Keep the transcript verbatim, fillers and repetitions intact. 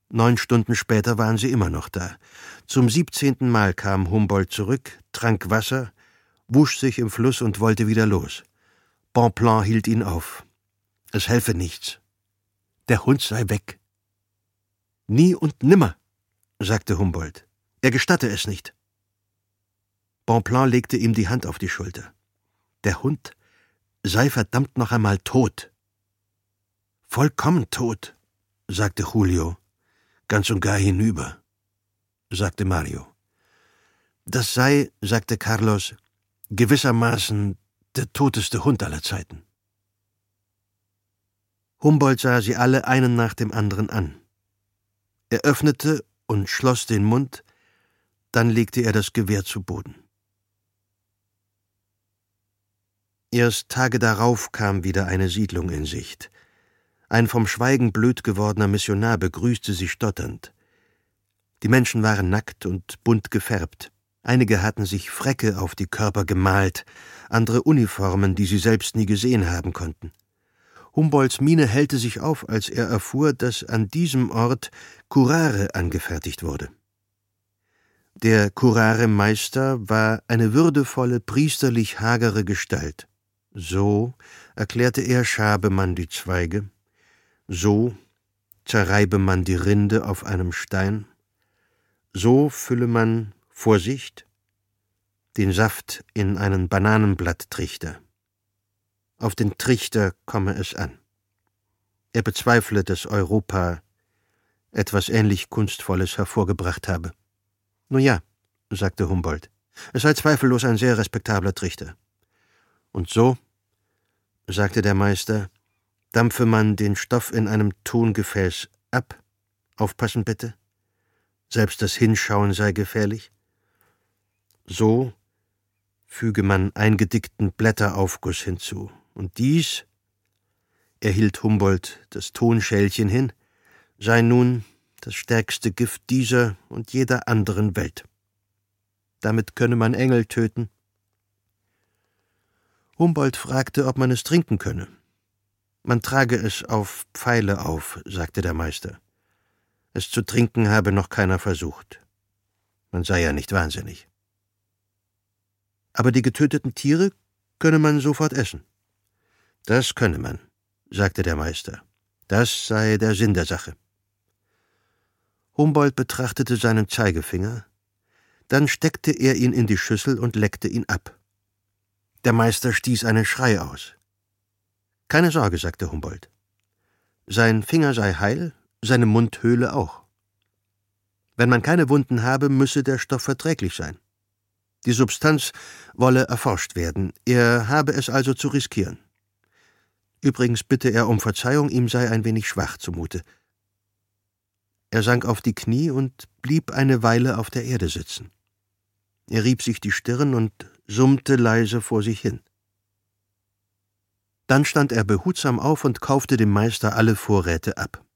Neun Stunden später waren sie immer noch da. Zum siebzehnten Mal kam Humboldt zurück, trank Wasser, wusch sich im Fluss und wollte wieder los. Bonpland hielt ihn auf. Es helfe nichts. Der Hund sei weg. Nie und nimmer, sagte Humboldt. Er gestatte es nicht. Bonpland legte ihm die Hand auf die Schulter. Der Hund sei verdammt noch einmal tot. Vollkommen tot, sagte Julio. Ganz und gar hinüber, sagte Mario. Das sei, sagte Carlos, gewissermaßen der toteste Hund aller Zeiten. Humboldt sah sie alle einen nach dem anderen an. Er öffnete und schloss den Mund, dann legte er das Gewehr zu Boden. Erst Tage darauf kam wieder eine Siedlung in Sicht. Ein vom Schweigen blöd gewordener Missionar begrüßte sie stotternd. Die Menschen waren nackt und bunt gefärbt. Einige hatten sich Fräcke auf die Körper gemalt, andere Uniformen, die sie selbst nie gesehen haben konnten. Humboldts Miene hellte sich auf, als er erfuhr, dass an diesem Ort Curare angefertigt wurde. Der Curare-Meister war eine würdevolle, priesterlich hagere Gestalt. So, erklärte er, schabe man die Zweige, so zerreibe man die Rinde auf einem Stein, so fülle man, Vorsicht, den Saft in einen Bananenblatttrichter. Auf den Trichter komme es an. Er bezweifle, dass Europa etwas ähnlich Kunstvolles hervorgebracht habe. »Nun ja«, sagte Humboldt, »es sei zweifellos ein sehr respektabler Trichter.« »Und so«, sagte der Meister, »dampfe man den Stoff in einem Tongefäß ab. Aufpassen bitte. Selbst das Hinschauen sei gefährlich. So füge man eingedickten Blätteraufguss hinzu. Und dies«, er hielt Humboldt das Tonschälchen hin, »sei nun das stärkste Gift dieser und jeder anderen Welt. Damit könne man Engel töten.« Humboldt fragte, ob man es trinken könne. »Man trage es auf Pfeile auf«, sagte der Meister. »Es zu trinken habe noch keiner versucht. Man sei ja nicht wahnsinnig. Aber die getöteten Tiere könne man sofort essen.« »Das könne man«, sagte der Meister. »Das sei der Sinn der Sache.« Humboldt betrachtete seinen Zeigefinger, dann steckte er ihn in die Schüssel und leckte ihn ab. Der Meister stieß einen Schrei aus. »Keine Sorge«, sagte Humboldt. »Sein Finger sei heil, seine Mundhöhle auch. Wenn man keine Wunden habe, müsse der Stoff verträglich sein. Die Substanz wolle erforscht werden, er habe es also zu riskieren. Übrigens bitte er um Verzeihung, ihm sei ein wenig schwach zumute.« Er sank auf die Knie und blieb eine Weile auf der Erde sitzen. Er rieb sich die Stirn und summte leise vor sich hin. Dann stand er behutsam auf und kaufte dem Meister alle Vorräte ab.